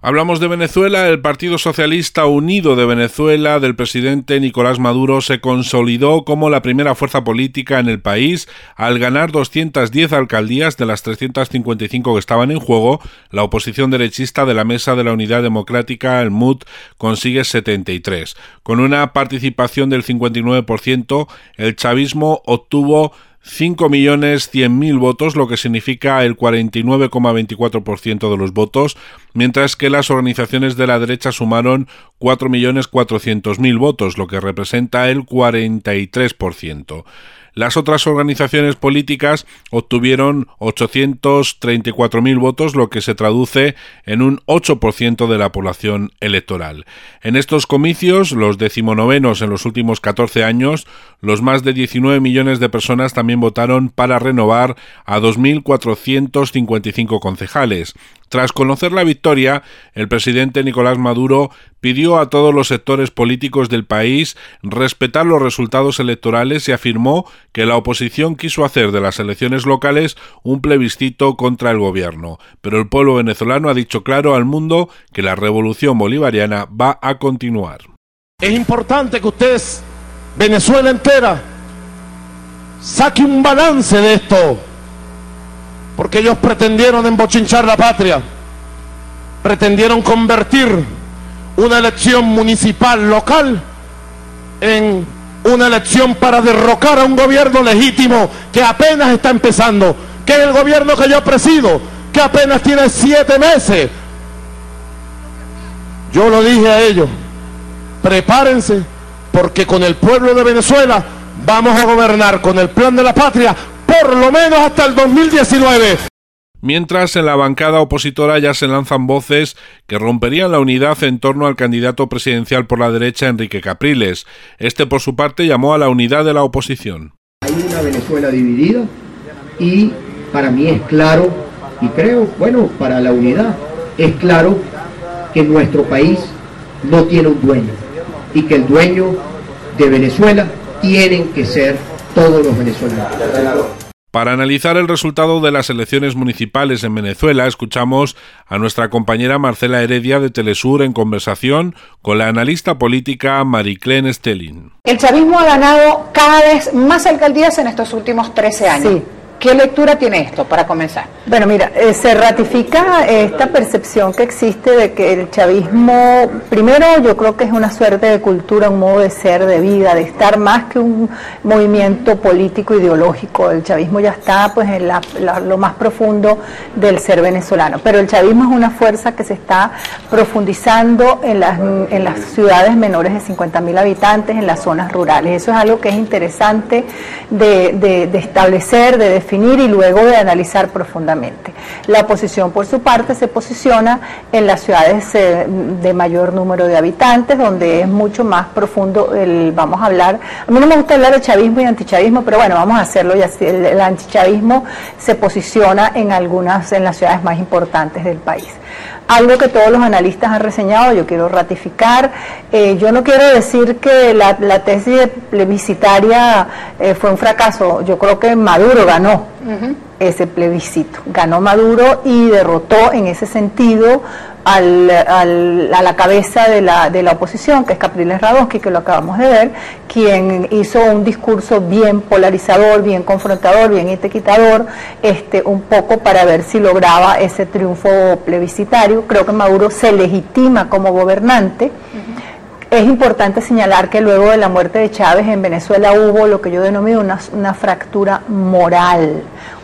Hablamos de Venezuela. El Partido Socialista Unido de Venezuela del presidente Nicolás Maduro se consolidó como la primera fuerza política en el país al ganar 210 alcaldías de las 355 que estaban en juego. La oposición derechista de la Mesa de la Unidad Democrática, el MUD, consigue 73. Con una participación del 59%, el chavismo obtuvo 5.100.000 votos, lo que significa el 49,24% de los votos, mientras que las organizaciones de la derecha sumaron 4.400.000 votos, lo que representa el 43%. Las otras organizaciones políticas obtuvieron 834.000 votos, lo que se traduce en un 8% de la población electoral. En estos comicios, los 19º en los últimos 14 años, los más de 19 millones de personas también votaron para renovar a 2.455 concejales. Tras conocer la victoria, el presidente Nicolás Maduro pidió a todos los sectores políticos del país respetar los resultados electorales y afirmó que la oposición quiso hacer de las elecciones locales un plebiscito contra el gobierno. Pero el pueblo venezolano ha dicho claro al mundo que la revolución bolivariana va a continuar. Es importante que ustedes, Venezuela entera, saque un balance de esto, porque ellos pretendieron embochinchar la patria, pretendieron convertir una elección municipal local en una elección para derrocar a un gobierno legítimo que apenas está empezando, que es el gobierno que yo presido, que apenas tiene 7 meses. Yo lo dije a ellos, prepárense, porque con el pueblo de Venezuela vamos a gobernar con el plan de la patria por lo menos hasta el 2019. Mientras, en la bancada opositora ya se lanzan voces que romperían la unidad en torno al candidato presidencial por la derecha, Enrique Capriles. Este, por su parte, llamó a la unidad de la oposición. Hay una Venezuela dividida y para mí es claro, y creo, para la unidad, es claro que nuestro país no tiene un dueño y que el dueño de Venezuela tienen que ser todos los venezolanos. Para analizar el resultado de las elecciones municipales en Venezuela, escuchamos a nuestra compañera Marcela Heredia de Telesur en conversación con la analista política Mariclén Estelín. El chavismo ha ganado cada vez más alcaldías en estos últimos 13 años. Sí. ¿Qué lectura tiene esto, para comenzar? Bueno, mira, se ratifica esta percepción que existe de que el chavismo, primero yo creo que es una suerte de cultura, un modo de ser, de vida, de estar más que un movimiento político ideológico. El chavismo ya está pues en lo más profundo del ser venezolano, pero el chavismo es una fuerza que se está profundizando en las ciudades menores de 50.000 habitantes, en las zonas rurales. Eso es algo que es interesante de establecer, de definir y luego de analizar profundamente. La oposición, por su parte, se posiciona en las ciudades de mayor número de habitantes, donde es mucho más profundo vamos a hablar, a mí no me gusta hablar de chavismo y antichavismo, pero bueno, vamos a hacerlo, ya el antichavismo se posiciona en las ciudades más importantes del país. Algo que todos los analistas han reseñado, yo quiero ratificar, yo no quiero decir que la tesis plebiscitaria fue un fracaso, yo creo que Maduro ganó ese plebiscito, ganó Maduro y derrotó en ese sentido a la cabeza de la oposición, que es Capriles Radonsky, que lo acabamos de ver, quien hizo un discurso bien polarizador, bien confrontador, bien etiquetador, un poco para ver si lograba ese triunfo plebiscitario. Creo que Maduro se legitima como gobernante. Es importante señalar que luego de la muerte de Chávez en Venezuela hubo lo que yo denomino una fractura moral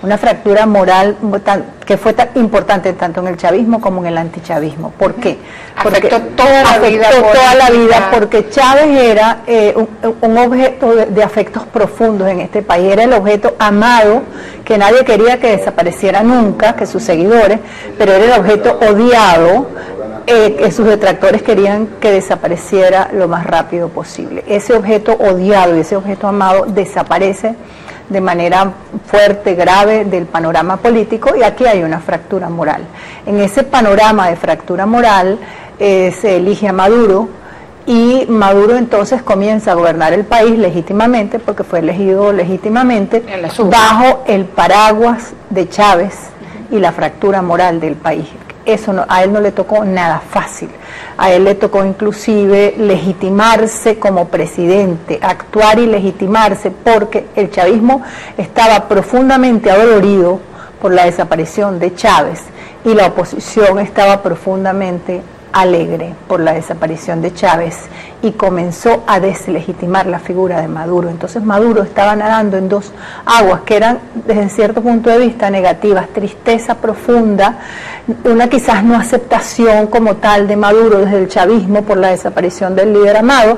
que fue tan importante tanto en el chavismo como en el antichavismo. ¿Por qué? Afectó toda la vida, porque Chávez era un objeto de afectos profundos en este país, era el objeto amado, que nadie quería que desapareciera nunca, que sus seguidores, pero era el objeto odiado, que sus detractores querían que desapareciera lo más rápido posible. Ese objeto odiado y ese objeto amado desaparece de manera fuerte, grave del panorama político, y aquí hay una fractura moral. En ese panorama de fractura moral se elige a Maduro, y Maduro entonces comienza a gobernar el país legítimamente, porque fue elegido legítimamente bajo el paraguas de Chávez y la fractura moral del país. eso no, a él no le tocó nada fácil. A él le tocó inclusive legitimarse como presidente, actuar y legitimarse, porque el chavismo estaba profundamente adolorido por la desaparición de Chávez y la oposición estaba profundamente alegre por la desaparición de Chávez y comenzó a deslegitimar la figura de Maduro. Entonces Maduro estaba nadando en dos aguas que eran desde cierto punto de vista negativas: tristeza profunda, una quizás no aceptación como tal de Maduro desde el chavismo por la desaparición del líder amado,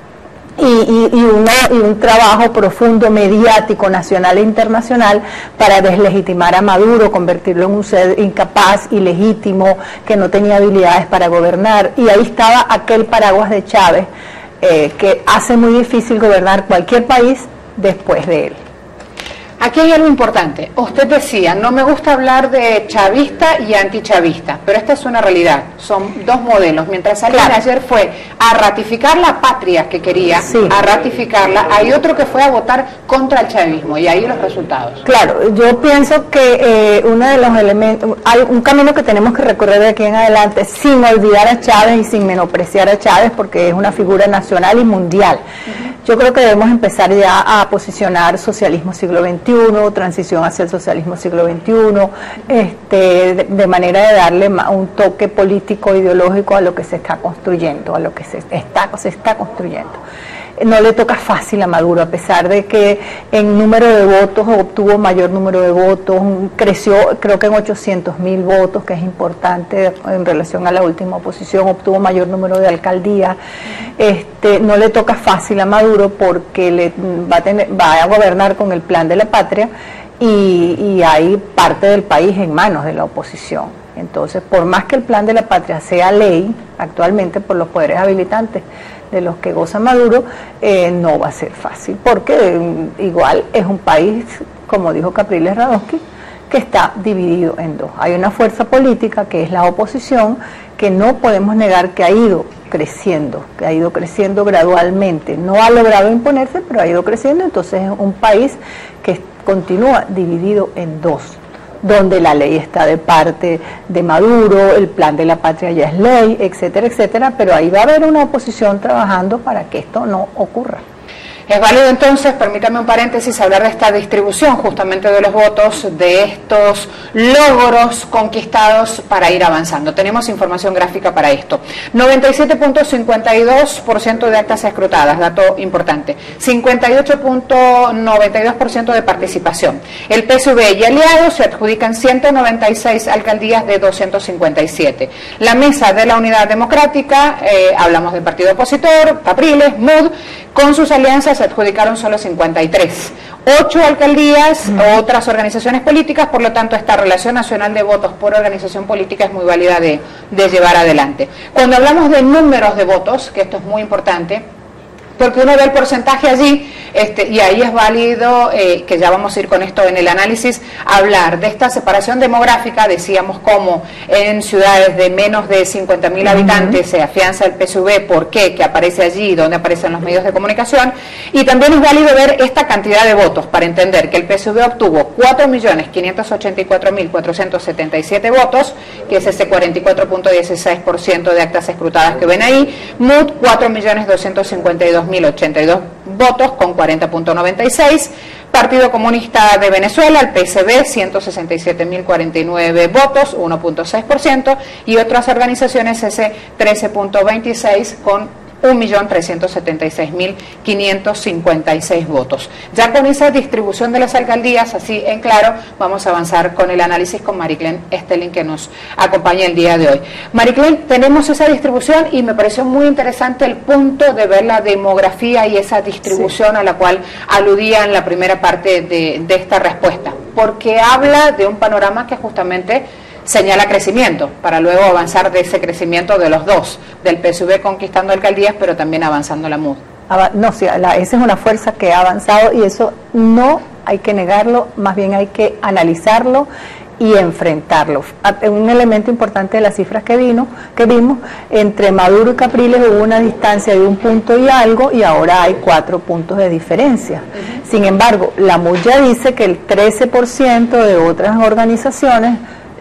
y un trabajo profundo mediático nacional e internacional para deslegitimar a Maduro, convertirlo en un ser incapaz, ilegítimo, que no tenía habilidades para gobernar. Y ahí estaba aquel paraguas de Chávez que hace muy difícil gobernar cualquier país después de él. Aquí hay algo importante. Usted decía, no me gusta hablar de chavista y antichavista, pero esta es una realidad. Son dos modelos. Mientras alguien ayer fue a ratificar la patria que quería, a ratificarla, hay otro que fue a votar contra el chavismo, y ahí los resultados. Claro, yo pienso que uno de los elementos, hay un camino que tenemos que recorrer de aquí en adelante, sin olvidar a Chávez y sin menospreciar a Chávez, porque es una figura nacional y mundial. Yo creo que debemos empezar ya a posicionar socialismo siglo XXI, transición hacia el socialismo siglo XXI, de manera de darle un toque político, ideológico a lo que se está construyendo, a lo que se está construyendo. No le toca fácil a Maduro, a pesar de que en número de votos obtuvo mayor número de votos, creció creo que en 800.000 votos, que es importante en relación a la última oposición, obtuvo mayor número de alcaldías. No le toca fácil a Maduro porque va a gobernar con el plan de la patria y hay parte del país en manos de la oposición. Entonces, por más que el plan de la patria sea ley actualmente por los poderes habilitantes de los que goza Maduro, no va a ser fácil, porque igual es un país, como dijo Capriles Radonsky, que está dividido en dos. Hay una fuerza política que es la oposición, que no podemos negar que ha ido creciendo gradualmente, no ha logrado imponerse, pero ha ido creciendo. Entonces es un país que continúa dividido en dos, donde la ley está de parte de Maduro, el plan de la patria ya es ley, etcétera, etcétera, pero ahí va a haber una oposición trabajando para que esto no ocurra. Es válido entonces, permítame un paréntesis, hablar de esta distribución justamente de los votos, de estos logros conquistados para ir avanzando. Tenemos información gráfica para esto. 97.52% de actas escrutadas, dato importante. 58.92% de participación. El PSV y aliados se adjudican 196 alcaldías de 257. La mesa de la Unidad Democrática, hablamos del partido opositor, Capriles, MUD, con sus alianzas se adjudicaron solo 53. 8 alcaldías, otras organizaciones políticas, por lo tanto esta relación nacional de votos por organización política es muy válida de llevar adelante. Cuando hablamos de números de votos, que esto es muy importante, porque uno ve el porcentaje allí, y ahí es válido, que ya vamos a ir con esto en el análisis, hablar de esta separación demográfica. Decíamos cómo en ciudades de menos de 50.000 habitantes se afianza el PSV, por qué, que aparece allí, dónde aparecen los medios de comunicación, y también es válido ver esta cantidad de votos para entender que el PSV obtuvo 4.584.477 votos, que es ese 44.16% de actas escrutadas que ven ahí. MUD 4.252.082 votos con 40.96%. Partido Comunista de Venezuela, el PSV, 167.049 votos, 1.6%, y otras organizaciones ese 13.26 con 1.376.556 votos. Ya con esa distribución de las alcaldías, así en claro, vamos a avanzar con el análisis con Mariclen Stelling, que nos acompaña el día de hoy. Mariclen, tenemos esa distribución y me pareció muy interesante el punto de ver la demografía y esa distribución a la cual aludía en la primera parte de esta respuesta, porque habla de un panorama que justamente señala crecimiento, para luego avanzar de ese crecimiento de los dos, del PSV conquistando alcaldías, pero también avanzando la MUD. No, sí, esa es una fuerza que ha avanzado y eso no hay que negarlo, más bien hay que analizarlo y enfrentarlo. Un elemento importante de las cifras que vimos, entre Maduro y Capriles hubo una distancia de 1 punto y algo, y ahora hay 4 puntos de diferencia. Sin embargo, la MUD ya dice que el 13% de otras organizaciones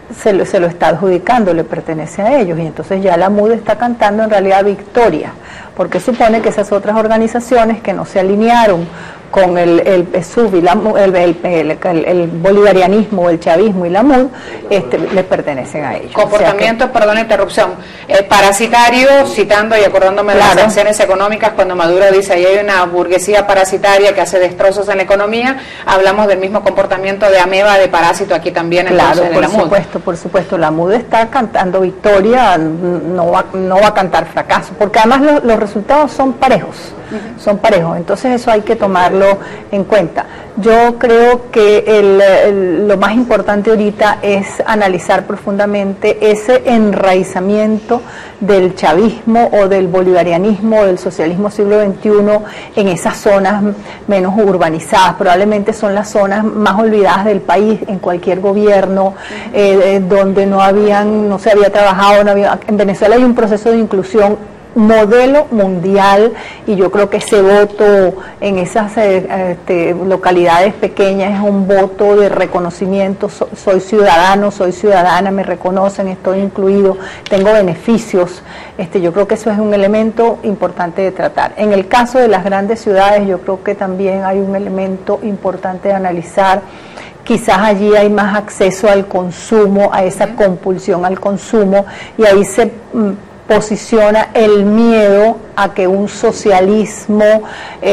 se lo está adjudicando, le pertenece a ellos, y entonces ya la MUD está cantando en realidad victoria, porque supone que esas otras organizaciones que no se alinearon con el PSUV y el bolivarianismo, el chavismo y la MUD, les pertenecen a ellos. Comportamiento, perdón la interrupción, parasitario, citando y acordándome de las sanciones económicas, cuando Maduro dice ahí hay una burguesía parasitaria que hace destrozos en la economía, hablamos del mismo comportamiento de ameba, de parásito aquí también en la MUD. Por supuesto, la MUD está cantando victoria, no va a cantar fracaso, porque además los resultados son parejos. Son parejos, entonces eso hay que tomarlo en cuenta. Yo creo que lo más importante ahorita es analizar profundamente ese enraizamiento del chavismo o del bolivarianismo o del socialismo siglo XXI en esas zonas menos urbanizadas. Probablemente son las zonas más olvidadas del país en cualquier gobierno, donde no se había trabajado, en Venezuela hay un proceso de inclusión modelo mundial, y yo creo que ese voto en esas localidades pequeñas es un voto de reconocimiento. Soy ciudadano, soy ciudadana, me reconocen, estoy incluido, tengo beneficios. Yo creo que eso es un elemento importante de tratar. En el caso de las grandes ciudades, yo creo que también hay un elemento importante de analizar. Quizás allí hay más acceso al consumo, a esa compulsión al consumo, y ahí se posiciona el miedo a que un socialismo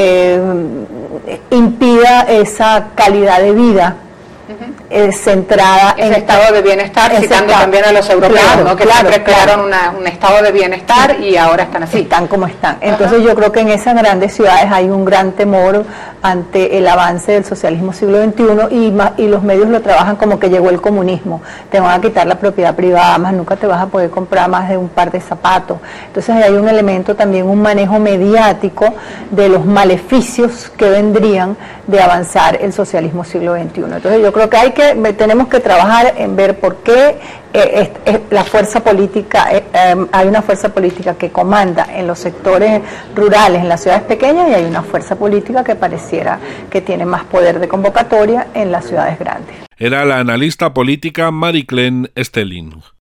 impida esa calidad de vida centrada en estado de bienestar, citando también a los europeos, ¿no? Que siempre crearon un estado de bienestar y ahora están así. Están como están. Entonces yo creo que en esas grandes ciudades hay un gran temor ante el avance del socialismo siglo XXI, y los medios lo trabajan como que llegó el comunismo. Te van a quitar la propiedad privada, más nunca te vas a poder comprar más de un par de zapatos. Entonces hay un elemento también, un manejo mediático de los maleficios que vendrían de avanzar el socialismo siglo XXI. Entonces yo creo que tenemos que trabajar en ver por qué la fuerza política, hay una fuerza política que comanda en los sectores rurales, en las ciudades pequeñas, y hay una fuerza política que pareciera que tiene más poder de convocatoria en las ciudades grandes. Era la analista política Mariclén Estelín.